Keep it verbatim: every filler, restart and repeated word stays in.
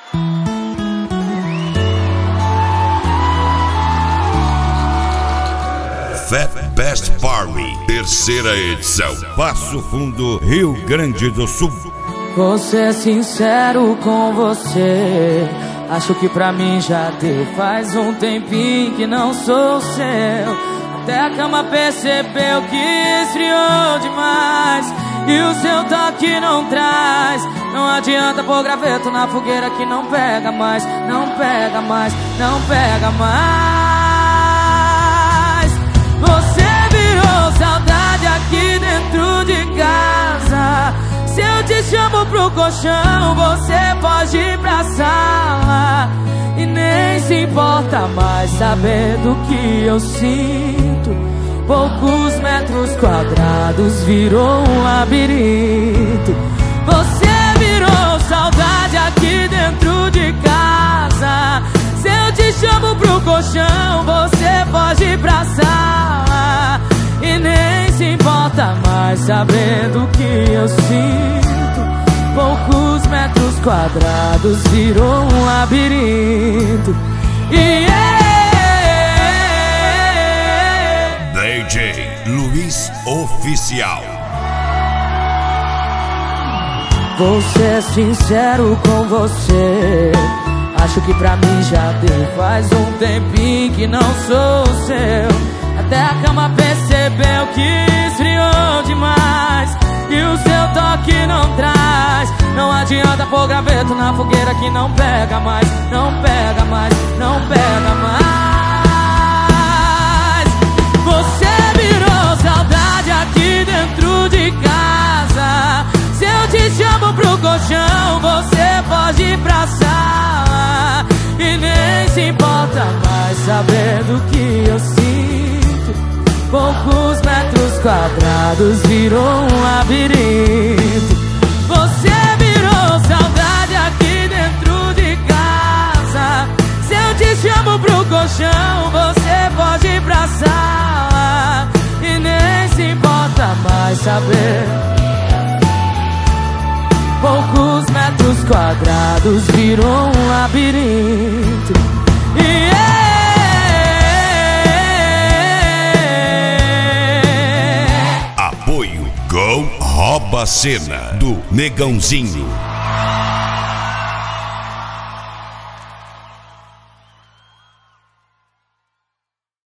Fat Best Party, terceira edição, Passo Fundo, Rio Grande do Sul. Vou ser sincero com você, acho que pra mim já deu. Faz um tempinho que não sou seu, até a cama percebeu que esfriou demais e o seu toque não traz. Não adianta pôr graveto na fogueira que não pega mais, não pega mais, não pega mais. Você virou saudade aqui dentro de casa. Se eu te chamo pro colchão, você pode ir pra sala e nem se importa mais saber do que eu sinto. Poucos metros quadrados virou um labirinto. Você virou saudade aqui dentro de casa. Se eu te chamo pro colchão, você pode ir pra sala e nem se importa mais sabendo que eu sinto. Poucos metros quadrados virou um labirinto. Yeah! D J Luiz Oficial. Vou ser sincero com você, acho que pra mim já deu. Faz um tempinho que não sou seu, até a cama percebeu que esfriou demais e o seu toque não traz. Não adianta pôr graveto na fogueira que não pega mais, não pega mais, não pega mais. Você virou saudade aqui dentro de casa. Se eu te chamo pro colchão, você pode ir pra sala e nem se importa mais saber do que eu sinto. Poucos metros quadrados virou um labirinto. Você virou saudade aqui dentro de casa. Se eu te chamo pro colchão, você pode ir pra sala e nem se importa mais saber. Poucos metros quadrados virou um labirinto. Yeah! Apoio Go Rouba Cena do Negãozinho.